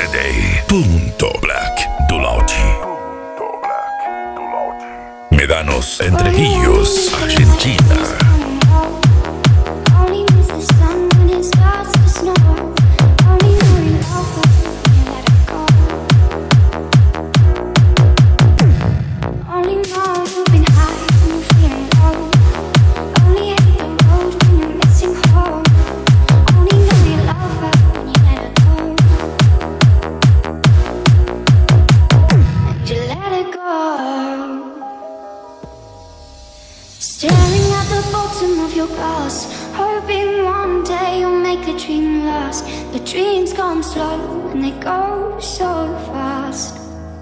CD.Black do Lounge. Medanos, Entre Rios, Argentina. Staring at the bottom of your glass, hoping one day you'll make the dream last. The dreams come slow and they go so fast.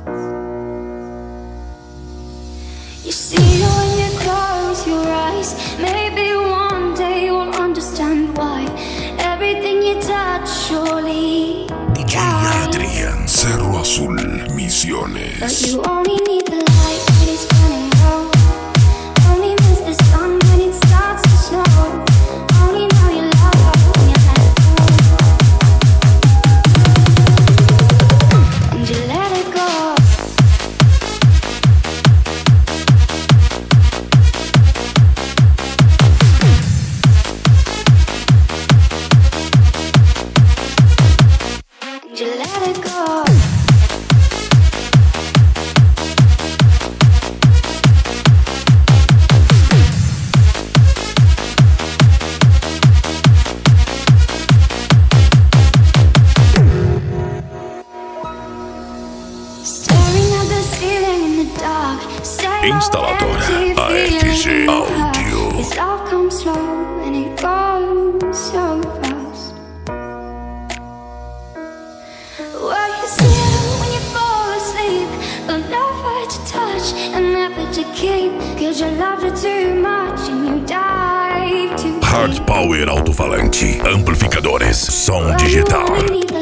You see when you close your eyes, maybe one day you'll understand why everything you touch surely DJ Adrian, Cerro Azul, Misiones. But you only need the light when it's burning low. Only miss the sun when it starts to snow. Only know you love her when you let it go. And you let it go. And you let it go. Instaladora AFG Audio. This love comes slow and it goes so fast. Well, you see it when you fall asleep, but never to touch and never to keep. Cause you loved her too much and you dive too deep. Hard Power Alto-Falante, amplificadores, som Well, you digital. only need the